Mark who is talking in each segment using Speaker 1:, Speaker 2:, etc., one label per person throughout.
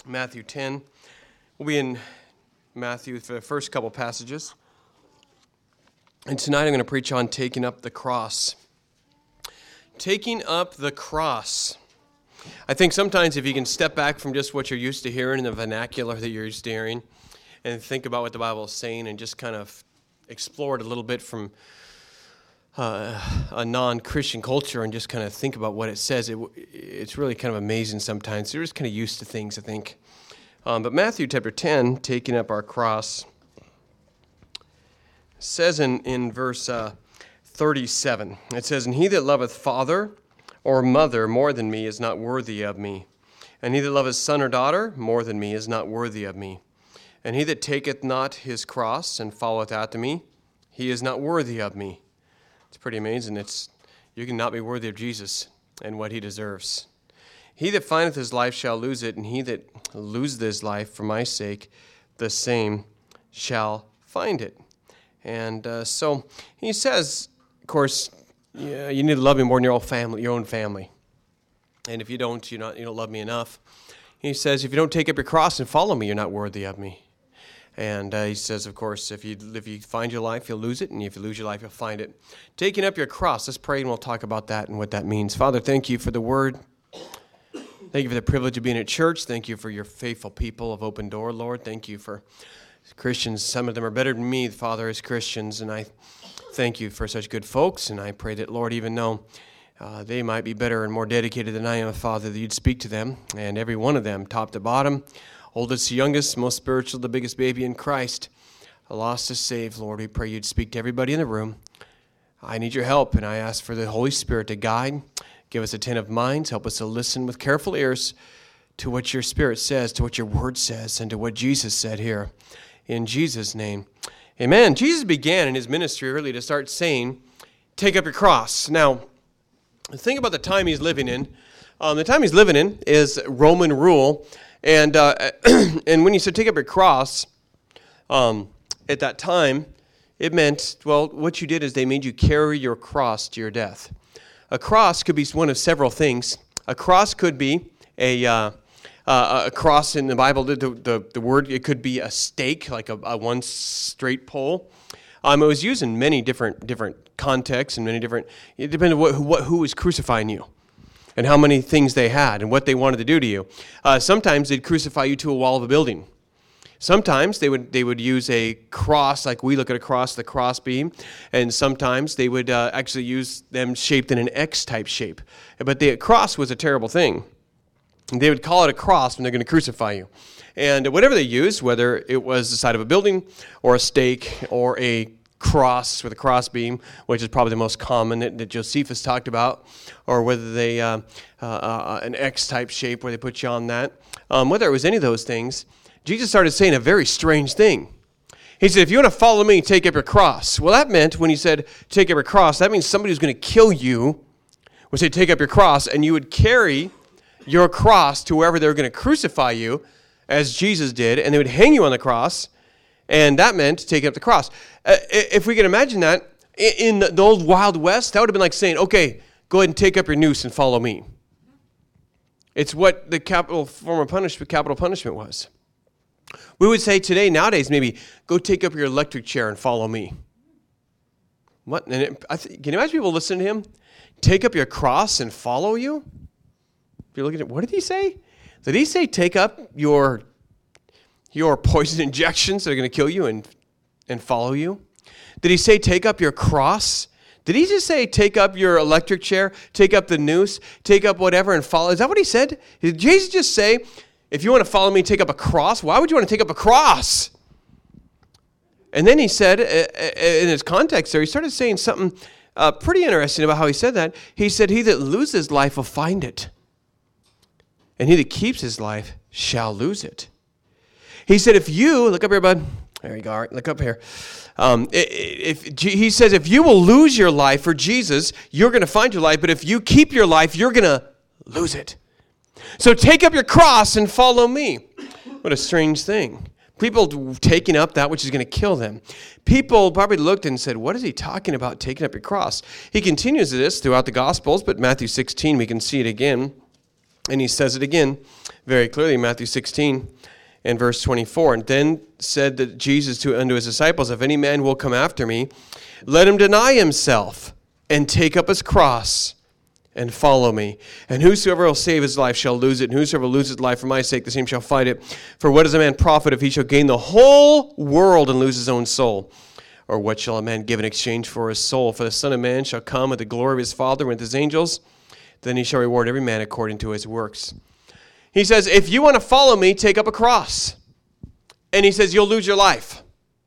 Speaker 1: Matthew 10. We'll be in Matthew for the first couple passages. And tonight I'm going to preach on taking up the cross. Taking up the cross. I think sometimes if you can step back from just what you're used to hearing in the vernacular that you're used to hearing and think about what the Bible is saying and just kind of explore it a little bit from a non-Christian culture and just kind of think about what it says, it's really kind of amazing sometimes. You're just kind of used to things, I think. But Matthew chapter 10, taking up our cross, says in verse 37, it says, "And he that loveth father or mother more than me is not worthy of me. And he that loveth son or daughter more than me is not worthy of me. And he that taketh not his cross and followeth after me, he is not worthy of me." It's pretty amazing. You cannot be worthy of Jesus and what he deserves. "He that findeth his life shall lose it, and he that loseth his life for my sake, the same shall find it." And so he says, of course, you need to love me more than your own family. And if you don't, you don't love me enough. He says, if you don't take up your cross and follow me, you're not worthy of me. And he says, of course, if you find your life, you'll lose it. And if you lose your life, you'll find it. Taking up your cross. Let's pray and we'll talk about that and what that means. Father, thank you for the word. Thank you for the privilege of being at church. Thank you for your faithful people of Open Door, Lord. Thank you for Christians. Some of them are better than me, Father, as Christians. And I thank you for such good folks. And I pray that, Lord, even though they might be better and more dedicated than I am, Father, that you'd speak to them. And every one of them, top to bottom, oldest to youngest, most spiritual, the biggest baby in Christ, lost to save, Lord. We pray you'd speak to everybody in the room. I need your help, and I ask for the Holy Spirit to guide. Give us attentive minds. Help us to listen with careful ears to what your Spirit says, to what your word says, and to what Jesus said here. In Jesus' name, amen. Jesus began in his ministry early to start saying, take up your cross. Now, think about the time he's living in. The time he's living in is Roman rule. And and when you said take up your cross, at that time, it meant, well, what you did is they made you carry your cross to your death. A cross could be one of several things. A cross could be a cross in the Bible. The word, it could be a stake, like a one straight pole. It was used in many different contexts and many different. It depended on who was crucifying you, and how many things they had, and what they wanted to do to you. Sometimes they'd crucify you to a wall of a building. Sometimes they would use a cross, like we look at a cross, the cross beam, and sometimes they would actually use them shaped in an X-type shape. But the cross was a terrible thing. They would call it a cross when they're going to crucify you. And whatever they used, whether it was the side of a building or a stake or a cross with a cross beam, which is probably the most common that Josephus talked about, or whether they an X-type shape where they put you on that. Whether it was any of those things, Jesus started saying a very strange thing. He said, if you want to follow me, take up your cross. Well, that meant when he said take up your cross, that means somebody who's going to kill you would say take up your cross, and you would carry your cross to wherever they were going to crucify you, as Jesus did, and they would hang you on the cross, and that meant take up the cross. If we can imagine that, in the old Wild West, that would have been like saying, okay, go ahead and take up your noose and follow me. It's what the capital punishment was. We would say today, nowadays, maybe, go take up your electric chair and follow me. What? And can you imagine people listening to him? Take up your cross and follow you? If you're looking at, what did he say? Did he say take up your poison injections that are going to kill you and follow you? Did he say take up your cross? Did he just say take up your electric chair, take up the noose, take up whatever and follow? Is that what he said? Did Jesus just say, if you want to follow me, take up a cross? Why would you want to take up a cross? And then he said, in his context there, he started saying something pretty interesting about how he said that. He said, he that loses life will find it, and he that keeps his life shall lose it. He said, if you, look up here, bud. There you go. All right, look up here. He says, if you will lose your life for Jesus, you're going to find your life. But if you keep your life, you're going to lose it. So take up your cross and follow me. What a strange thing. People taking up that which is going to kill them. People probably looked and said, what is he talking about, taking up your cross? He continues this throughout the Gospels, but Matthew 16, we can see it again. And he says it again very clearly in Matthew 16 and verse 24. And then said that Jesus unto his disciples, if any man will come after me, let him deny himself and take up his cross and follow me. And whosoever will save his life shall lose it, and whosoever will lose his life for my sake, the same shall find it. For what is a man profit if he shall gain the whole world and lose his own soul? Or what shall a man give in exchange for his soul? For the Son of Man shall come with the glory of his Father and with his angels. Then he shall reward every man according to his works. He says, if you want to follow me, take up a cross. And he says, you'll lose your life.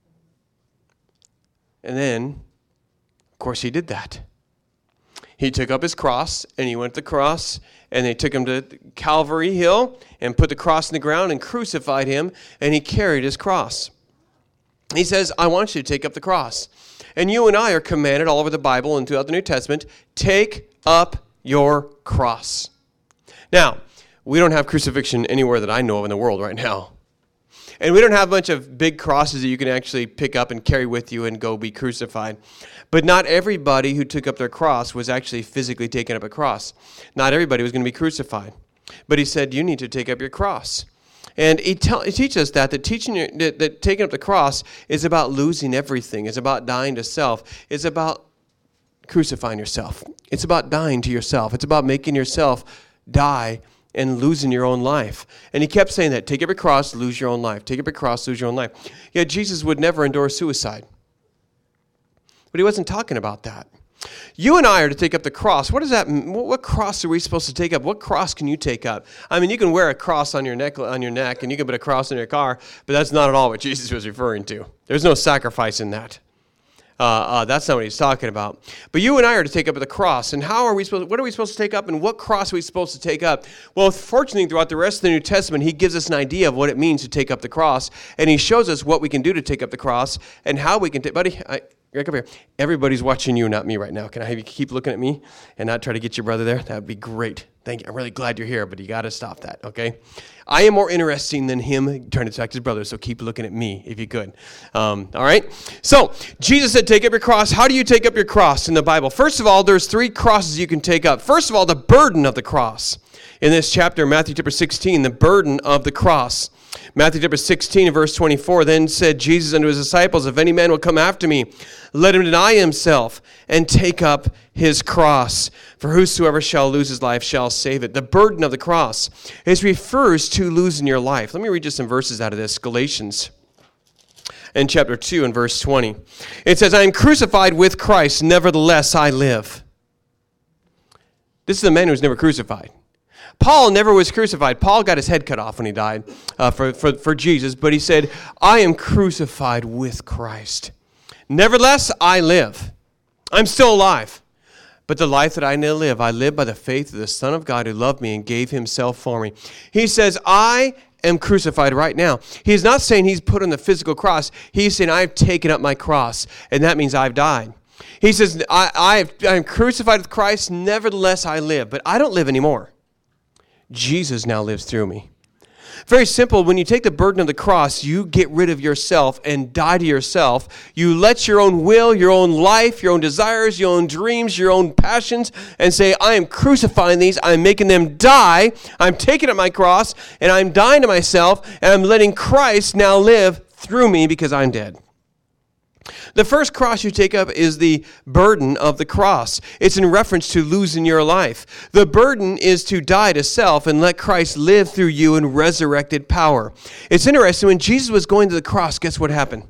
Speaker 1: And then, of course, he did that. He took up his cross, and he went to the cross, and they took him to Calvary Hill and put the cross in the ground and crucified him, and he carried his cross. He says, I want you to take up the cross. And you and I are commanded all over the Bible and throughout the New Testament, take up your cross. Now, we don't have crucifixion anywhere that I know of in the world right now. And we don't have a bunch of big crosses that you can actually pick up and carry with you and go be crucified. But not everybody who took up their cross was actually physically taking up a cross. Not everybody was going to be crucified. But he said, you need to take up your cross. And he teaches us that taking up the cross is about losing everything. It's about dying to self. It's about crucifying yourself. It's about dying to yourself. It's about making yourself die and losing your own life. And he kept saying that, take up your cross, lose your own life. Take up your cross, lose your own life. Yet Jesus would never endorse suicide. But he wasn't talking about that. You and I are to take up the cross. What does that mean? What cross are we supposed to take up? What cross can you take up? I mean, you can wear a cross on your neck, and you can put a cross in your car, but that's not at all what Jesus was referring to. There's no sacrifice in that. That's not what he's talking about. But you and I are to take up the cross. And what are we supposed to take up, and what cross are we supposed to take up? Well, fortunately, throughout the rest of the New Testament, he gives us an idea of what it means to take up the cross, and he shows us what we can do to take up the cross and how we can take. Buddy, Rick, up here. Everybody's watching you, not me right now. Can I have you keep looking at me and not try to get your brother there? That would be great. Thank you. I'm really glad you're here, but you got to stop that, okay? I am more interesting than him trying to talk to his brother, so keep looking at me if you could. All right? So, Jesus said, take up your cross. How do you take up your cross in the Bible? First of all, there's 3 crosses you can take up. First of all, the burden of the cross. In this chapter, Matthew chapter 16, the burden of the cross. Matthew chapter 16 and verse 24, then said Jesus unto his disciples, if any man will come after me, let him deny himself and take up his cross. For whosoever shall lose his life shall save it. The burden of the cross refers to losing your life. Let me read you some verses out of this. Galatians in chapter 2 and verse 20. It says, I am crucified with Christ, nevertheless I live. This is a man who was never crucified. Paul never was crucified. Paul got his head cut off when he died for Jesus, but he said, I am crucified with Christ. Nevertheless, I live. I'm still alive. But the life that I now live, I live by the faith of the Son of God who loved me and gave himself for me. He says, I am crucified right now. He's not saying he's put on the physical cross. He's saying, I've taken up my cross, and that means I've died. He says, I'm crucified with Christ, nevertheless I live. But I don't live anymore. Jesus now lives through me. Very simple. When you take the burden of the cross, you get rid of yourself and die to yourself. You let your own will, your own life, your own desires, your own dreams, your own passions, and say, I am crucifying these. I'm making them die. I'm taking up my cross, and I'm dying to myself, and I'm letting Christ now live through me because I'm dead. The first cross you take up is the burden of the cross. It's in reference to losing your life. The burden is to die to self and let Christ live through you in resurrected power. It's interesting, when Jesus was going to the cross, guess what happened?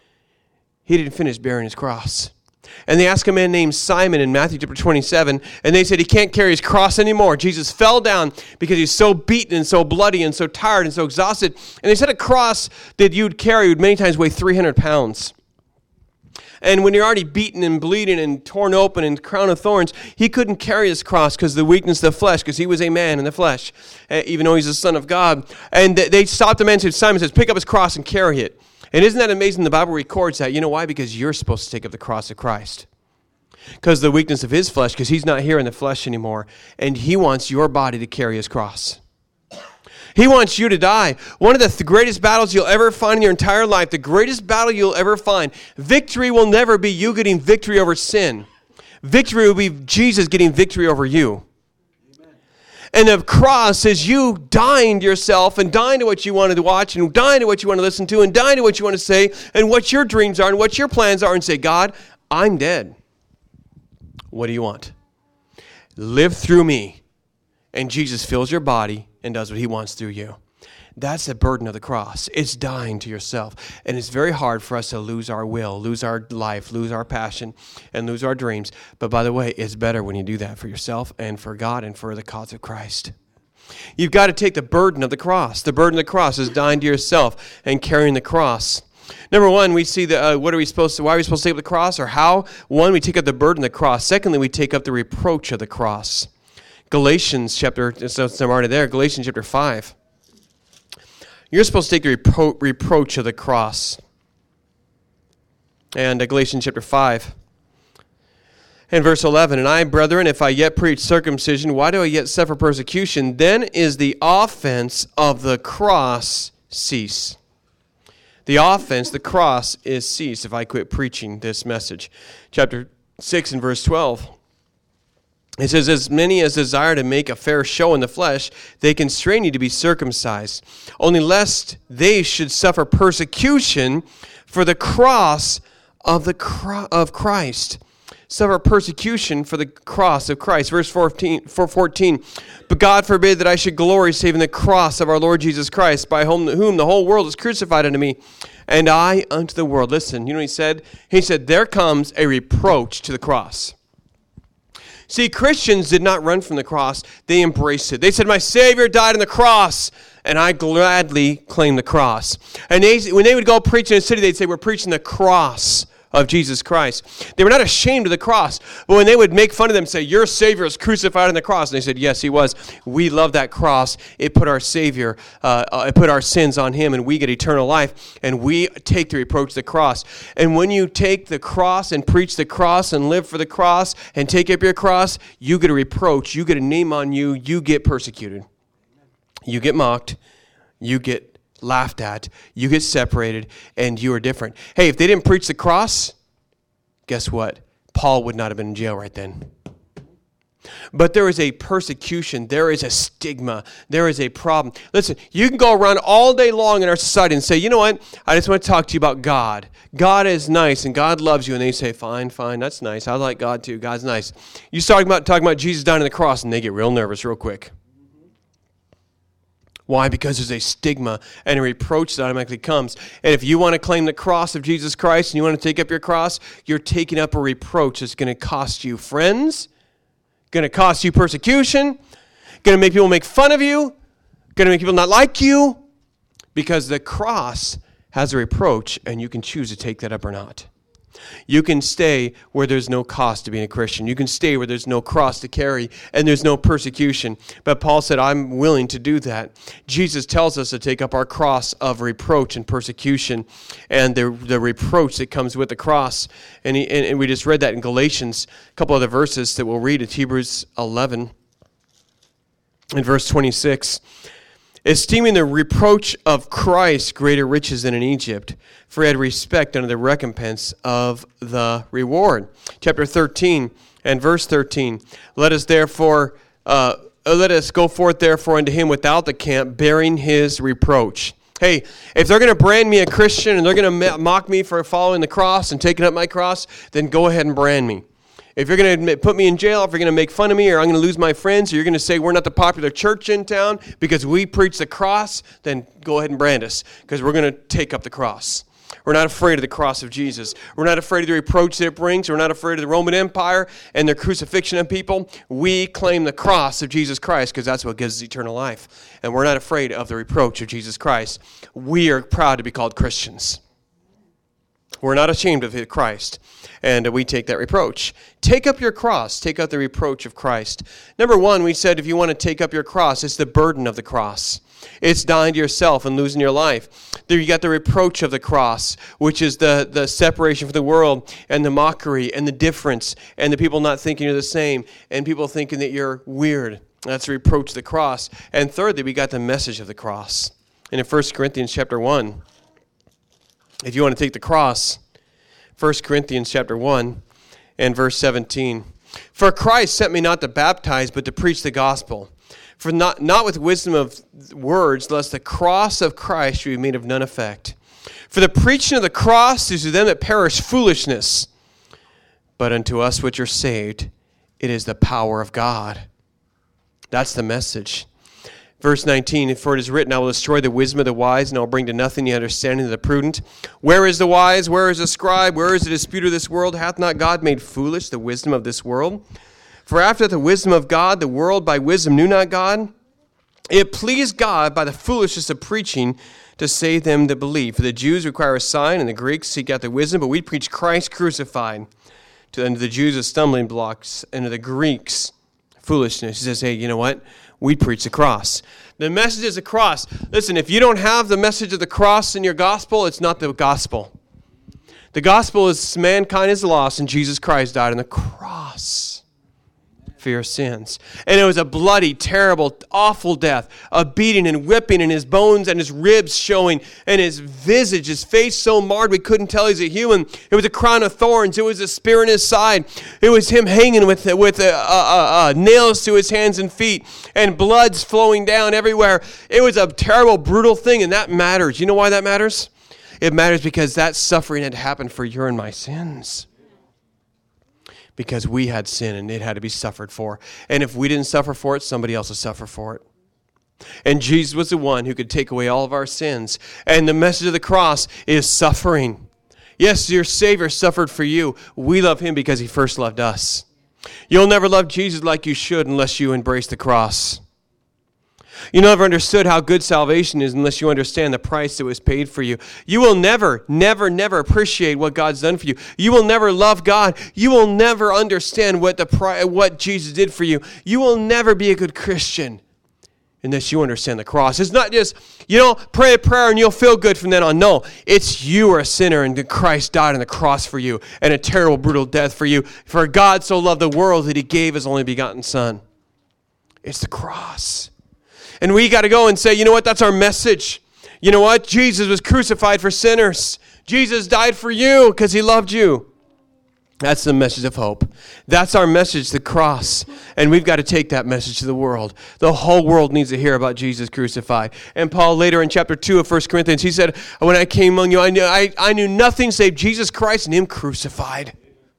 Speaker 1: He didn't finish bearing his cross. And they asked a man named Simon in Matthew chapter 27, and they said he can't carry his cross anymore. Jesus fell down because he's so beaten and so bloody and so tired and so exhausted. And they said a cross that you'd carry would many times weigh 300 pounds. And when you're already beaten and bleeding and torn open and crown of thorns, he couldn't carry his cross because of the weakness of the flesh, because he was a man in the flesh, even though he's the Son of God. And they stopped the man, and Simon says, pick up his cross and carry it. And isn't that amazing? The Bible records that. You know why? Because you're supposed to take up the cross of Christ. Because of the weakness of his flesh, because he's not here in the flesh anymore. And he wants your body to carry his cross. He wants you to die. One of the greatest battles you'll ever find in your entire life, the greatest battle you'll ever find, victory will never be you getting victory over sin. Victory will be Jesus getting victory over you. Amen. And the cross is you dying to yourself and dying to what you wanted to watch and dying to what you want to listen to and dying to what you want to say and what your dreams are and what your plans are and say, God, I'm dead. What do you want? Live through me. And Jesus fills your body and does what he wants through you. That's the burden of the cross. It's dying to yourself. And it's very hard for us to lose our will, lose our life, lose our passion, and lose our dreams. But by the way, it's better when you do that for yourself and for God and for the cause of Christ. You've got to take the burden of the cross. The burden of the cross is dying to yourself and carrying the cross. Number one, we see why are we supposed to take up the cross, or how? One, we take up the burden of the cross. Secondly, we take up the reproach of the cross. Galatians chapter 5. You're supposed to take the reproach of the cross. And Galatians chapter 5 and verse 11, and I, brethren, if I yet preach circumcision, why do I yet suffer persecution? Then is the offense of the cross cease. The offense, the cross, is ceased if I quit preaching this message. Chapter 6 and verse 12. It says, as many as desire to make a fair show in the flesh, they constrain you to be circumcised, only lest they should suffer persecution for the cross of Christ. Suffer persecution for the cross of Christ. Verse 14, but God forbid that I should glory save in the cross of our Lord Jesus Christ, by whom the whole world is crucified unto me, and I unto the world. Listen, you know what he said? He said, there comes a reproach to the cross. See, Christians did not run from the cross. They embraced it. They said, my Savior died on the cross, and I gladly claim the cross. And when they would go preach in a city, they'd say, we're preaching the cross of Jesus Christ. They were not ashamed of the cross. But when they would make fun of them, say, your Savior is crucified on the cross, and they said, yes, he was. We love that cross. It put our Savior, it put our sins on him, and we get eternal life, and we take the reproach of the cross. And when you take the cross and preach the cross and live for the cross and take up your cross, you get a reproach. You get a name on you. You get persecuted. You get mocked. You get laughed at, you get separated, and you are different. Hey, if they didn't preach the cross, guess what? Paul would not have been in jail right then. But there is a persecution, there is a stigma, there is a problem. Listen, you can go around all day long in our society and say, you know what? I just want to talk to you about God. God is nice and God loves you. And they say, fine, that's nice. I like God too. God's nice. You start talking about Jesus dying on the cross and they get real nervous real quick. Why? Because there's a stigma and a reproach that automatically comes. And if you want to claim the cross of Jesus Christ and you want to take up your cross, you're taking up a reproach that's going to cost you friends, going to cost you persecution, going to make people make fun of you, going to make people not like you, because the cross has a reproach and you can choose to take that up or not. You can stay where there's no cost to being a Christian. You can stay where there's no cross to carry and there's no persecution. But Paul said, I'm willing to do that. Jesus tells us to take up our cross of reproach and persecution and the reproach that comes with the cross. And we just read that in Galatians, a couple other verses that we'll read. It's Hebrews 11 in verse 26. Esteeming the reproach of Christ greater riches than in Egypt, for he had respect unto the recompense of the reward. Chapter 13 and verse 13. Let us go forth therefore unto him without the camp, bearing his reproach. Hey, if they're going to brand me a Christian and they're going to mock me for following the cross and taking up my cross, then go ahead and brand me. If you're going to put me in jail, if you're going to make fun of me, or I'm going to lose my friends, or you're going to say we're not the popular church in town because we preach the cross, then go ahead and brand us, because we're going to take up the cross. We're not afraid of the cross of Jesus. We're not afraid of the reproach that it brings. We're not afraid of the Roman Empire and their crucifixion of people. We claim the cross of Jesus Christ because that's what gives us eternal life. And we're not afraid of the reproach of Jesus Christ. We are proud to be called Christians. We're not ashamed of Christ, and we take that reproach. Take up your cross. Take up the reproach of Christ. Number one, we said if you want to take up your cross, it's the burden of the cross. It's dying to yourself and losing your life. There you got the reproach of the cross, which is the separation from the world and the mockery and the difference and the people not thinking you're the same and people thinking that you're weird. That's the reproach of the cross. And thirdly, we got the message of the cross. And in 1 Corinthians chapter 1, if you want to take the cross, 1 Corinthians chapter 1 and verse 17. For Christ sent me not to baptize, but to preach the gospel, For not with wisdom of words, lest the cross of Christ should be made of none effect. For the preaching of the cross is to them that perish foolishness, but unto us which are saved, it is the power of God. That's the message. Verse 19, for it is written, I will destroy the wisdom of the wise, and I will bring to nothing the understanding of the prudent. Where is the wise? Where is the scribe? Where is the disputer of this world? Hath not God made foolish the wisdom of this world? For after the wisdom of God, the world by wisdom knew not God. It pleased God by the foolishness of preaching to save them that believe. For the Jews require a sign, and the Greeks seek out the wisdom, but we preach Christ crucified. Unto the Jews a stumbling blocks, and to the Greeks foolishness. He says, hey, you know what? We preach the cross. The message is the cross. Listen, if you don't have the message of the cross in your gospel, it's not the gospel. The gospel is mankind is lost, and Jesus Christ died on the cross for your sins. And it was a bloody, terrible, awful death, a beating and whipping, and his bones and his ribs showing, and his visage, his face so marred we couldn't tell he's a human. It was a crown of thorns. It was a spear in his side. It was him hanging with nails to his hands and feet, and blood's flowing down everywhere. It was a terrible, brutal thing, and that matters. You know why that matters? It matters because that suffering had happened for your and my sins. Because we had sin and it had to be suffered for. And if we didn't suffer for it, somebody else would suffer for it. And Jesus was the one who could take away all of our sins. And the message of the cross is suffering. Yes, your Savior suffered for you. We love him because he first loved us. You'll never love Jesus like you should unless you embrace the cross. You never understood how good salvation is unless you understand the price that was paid for you. You will never, never, never appreciate what God's done for you. You will never love God. You will never understand what Jesus did for you. You will never be a good Christian unless you understand the cross. It's not just, pray a prayer and you'll feel good from then on. No, it's you are a sinner and Christ died on the cross for you and a terrible, brutal death for you. For God so loved the world that he gave his only begotten Son. It's the cross. And we got to go and say, you know what? That's our message. You know what? Jesus was crucified for sinners. Jesus died for you because he loved you. That's the message of hope. That's our message, the cross. And we've got to take that message to the world. The whole world needs to hear about Jesus crucified. And Paul later in chapter 2 of 1 Corinthians, he said, when I came among you, I knew nothing save Jesus Christ and him crucified.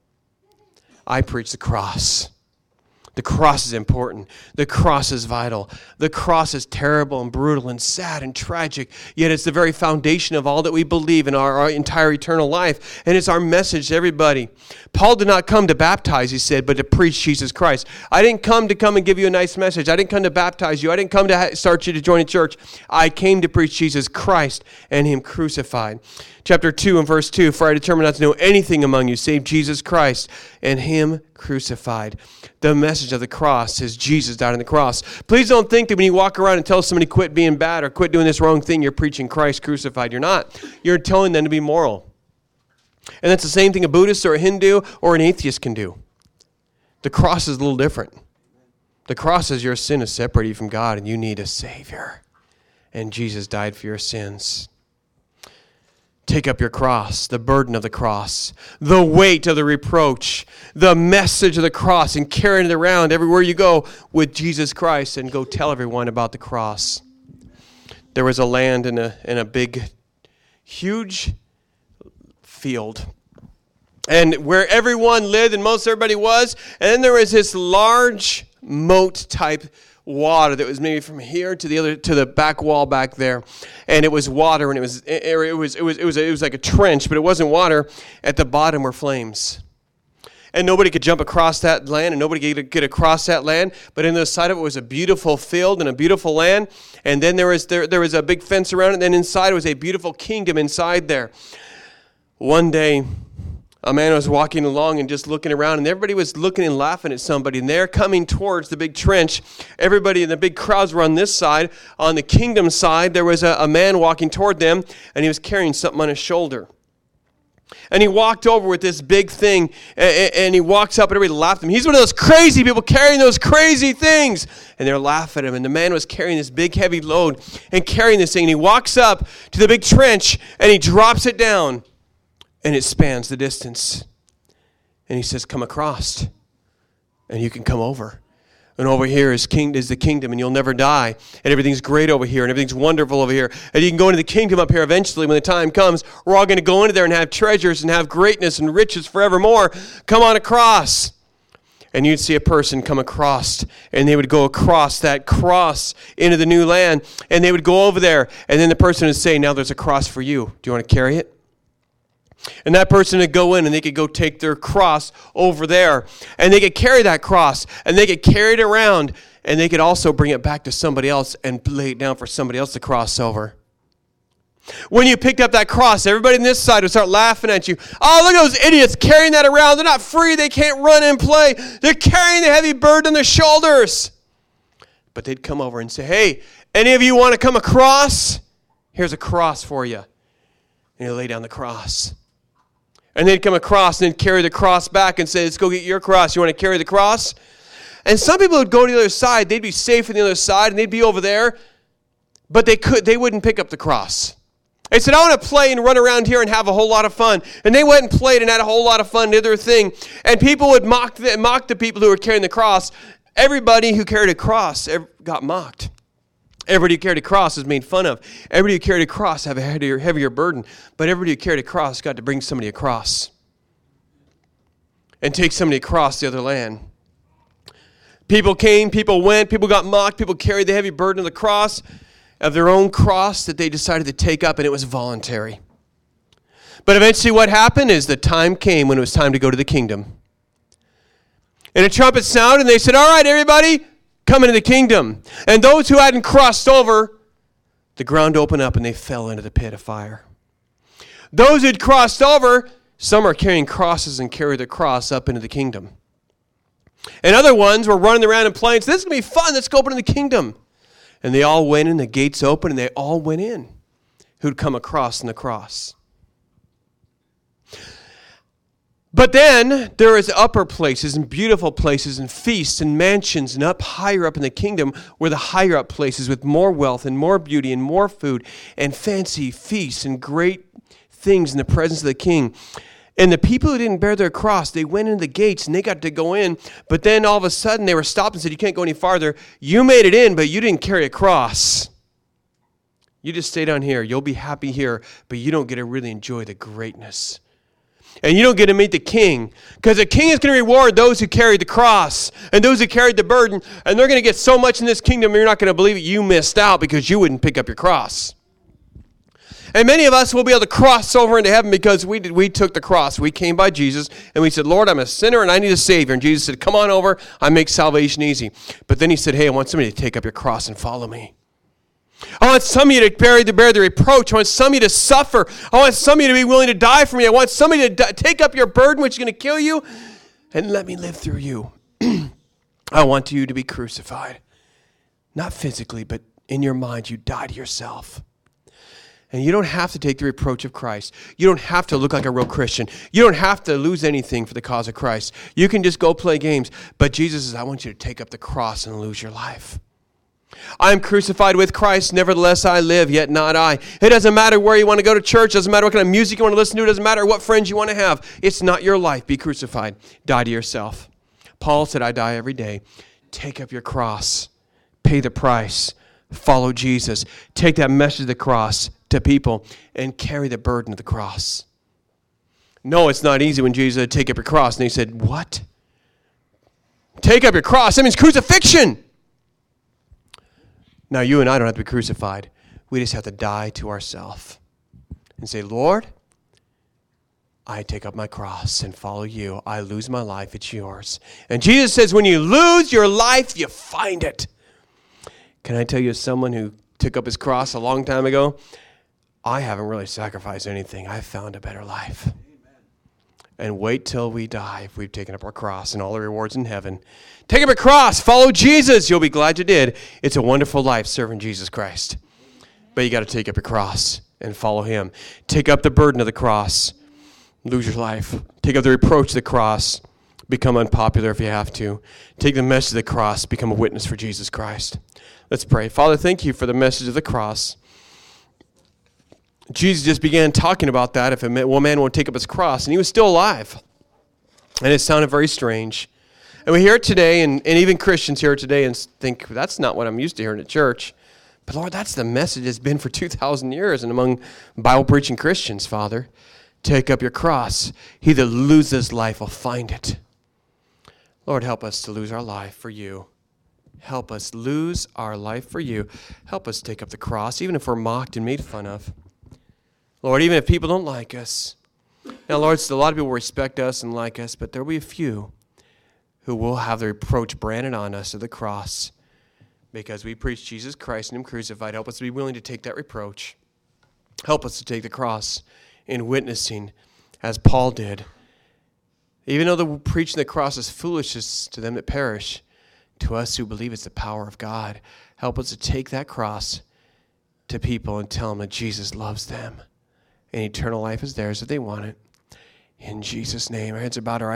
Speaker 1: I preach the cross. The cross is important. The cross is vital. The cross is terrible and brutal and sad and tragic, yet it's the very foundation of all that we believe in our entire eternal life, and it's our message to everybody. Paul did not come to baptize, he said, but to preach Jesus Christ. I didn't come and give you a nice message. I didn't come to baptize you. I didn't come to start you to join a church. I came to preach Jesus Christ and him crucified. Chapter 2 and verse 2, for I determined not to know anything among you save Jesus Christ and him crucified. The message of the cross is Jesus died on the cross. Please don't think that when you walk around and tell somebody quit being bad or quit doing this wrong thing, you're preaching Christ crucified. You're not. You're telling them to be moral. And that's the same thing a Buddhist or a Hindu or an atheist can do. The cross is a little different. The cross is your sin is separated you from God and you need a Savior. And Jesus died for your sins. Take up your cross, the burden of the cross, the weight of the reproach, the message of the cross, and carry it around everywhere you go with Jesus Christ and go tell everyone about the cross. There was a land in a big, huge field, and where everyone lived and most everybody was, and then there was this large moat type water that was maybe from here to the back wall back there, and it was water, and it was like a trench, but it wasn't water. At the bottom were flames, and nobody could jump across that land, and nobody could get across that land. But in the side of it was a beautiful field and a beautiful land, and then there was a big fence around it. And then inside was a beautiful kingdom inside there. One day, a man was walking along and just looking around, and everybody was looking and laughing at somebody, and they're coming towards the big trench. Everybody in the big crowds were on this side. On the kingdom side, there was a man walking toward them, and he was carrying something on his shoulder. And he walked over with this big thing, and he walks up, and everybody laughed at him. He's one of those crazy people carrying those crazy things. And they're laughing at him, and the man was carrying this big, heavy load and carrying this thing, and he walks up to the big trench, and he drops it down. And it spans the distance. And he says, come across. And you can come over. And over here is the kingdom, and you'll never die. And everything's great over here, and everything's wonderful over here. And you can go into the kingdom up here eventually when the time comes. We're all going to go into there and have treasures and have greatness and riches forevermore. Come on across. And you'd see a person come across, and they would go across that cross into the new land, and they would go over there, and then the person would say, now there's a cross for you. Do you want to carry it? And that person would go in, and they could go take their cross over there, and they could carry that cross, and they could carry it around, and they could also bring it back to somebody else and lay it down for somebody else to cross over. When you picked up that cross, everybody on this side would start laughing at you. Oh, look at those idiots carrying that around. They're not free. They can't run and play. They're carrying the heavy burden on their shoulders. But they'd come over and say, hey, any of you want to come across? Here's a cross for you. And you lay down the cross. And they'd come across and they'd carry the cross back and say, let's go get your cross. You want to carry the cross? And some people would go to the other side. They'd be safe on the other side, and they'd be over there. But they wouldn't pick up the cross. They said, I want to play and run around here and have a whole lot of fun. And they went and played and had a whole lot of fun, did their thing. And people would mock the people who were carrying the cross. Everybody who carried a cross got mocked. Everybody who carried a cross was made fun of. Everybody who carried a cross had a heavier burden. But everybody who carried a cross got to bring somebody across and take somebody across the other land. People came, people went, people got mocked, people carried the heavy burden of the cross, of their own cross that they decided to take up, and it was voluntary. But eventually what happened is the time came when it was time to go to the kingdom. And a trumpet sounded, and they said, all right, everybody, come into the kingdom. And those who hadn't crossed over, the ground opened up and they fell into the pit of fire. Those who had crossed over, some are carrying crosses and carry the cross up into the kingdom. And other ones were running around and playing, so this is going to be fun, let's go up into the kingdom. And they all went in, the gates opened, and they all went in who'd come across in the cross. But then there is upper places and beautiful places and feasts and mansions, and up higher up in the kingdom were the higher up places with more wealth and more beauty and more food and fancy feasts and great things in the presence of the king. And the people who didn't bear their cross, they went into the gates and they got to go in, but then all of a sudden they were stopped and said, you can't go any farther. You made it in, but you didn't carry a cross. You just stay down here. You'll be happy here, but you don't get to really enjoy the greatness. And you don't get to meet the king, because the king is going to reward those who carried the cross and those who carried the burden, and they're going to get so much in this kingdom you're not going to believe it. You missed out because you wouldn't pick up your cross. And many of us will be able to cross over into heaven because we took the cross. We came by Jesus and we said, Lord, I'm a sinner and I need a Savior. And Jesus said, come on over. I make salvation easy. But then he said, hey, I want somebody to take up your cross and follow me. I want some of you to bear the reproach. I want some of you to suffer. I want some of you to be willing to die for me. I want somebody to take up your burden, which is going to kill you, and let me live through you. I want you to be crucified. Not physically, but in your mind, you die to yourself. And you don't have to take the reproach of Christ. You don't have to look like a real Christian. You don't have to lose anything for the cause of Christ. You can just go play games. But Jesus says, I want you to take up the cross and lose your life. I am crucified with Christ, nevertheless I live, yet not I. It doesn't matter where you want to go to church, doesn't matter what kind of music you want to listen to, doesn't matter what friends you want to have. It's not your life. Be crucified. Die to yourself. Paul said, I die every day. Take up your cross. Pay the price. Follow Jesus. Take that message of the cross to people and carry the burden of the cross. No, it's not easy when Jesus said, take up your cross. And he said, what? Take up your cross? That means crucifixion. Now, you and I don't have to be crucified. We just have to die to ourselves and say, Lord, I take up my cross and follow you. I lose my life. It's yours. And Jesus says, when you lose your life, you find it. Can I tell you, as someone who took up his cross a long time ago, I haven't really sacrificed anything. I've found a better life. And wait till we die if we've taken up our cross and all the rewards in heaven. Take up a cross. Follow Jesus. You'll be glad you did. It's a wonderful life serving Jesus Christ. But you got to take up your cross and follow him. Take up the burden of the cross. Lose your life. Take up the reproach of the cross. Become unpopular if you have to. Take the message of the cross. Become a witness for Jesus Christ. Let's pray. Father, thank you for the message of the cross. Jesus just began talking about that if one man won't take up his cross, and he was still alive. And it sounded very strange. And we hear it today, and even Christians hear it today and think, that's not what I'm used to hearing at church. But Lord, that's the message it's been for 2,000 years and among Bible-preaching Christians, Father. Take up your cross. He that loses life will find it. Lord, help us to lose our life for you. Help us lose our life for you. Help us take up the cross, even if we're mocked and made fun of. Lord, even if people don't like us. Now, Lord, a lot of people respect us and like us, but there will be a few who will have the reproach branded on us of the cross because we preach Jesus Christ and Him crucified. Help us to be willing to take that reproach. Help us to take the cross in witnessing as Paul did. Even though the preaching the cross is foolishness to them that perish, to us who believe it's the power of God, help us to take that cross to people and tell them that Jesus loves them and eternal life is theirs if they want it. In Jesus' name, our heads are bowed, our eyes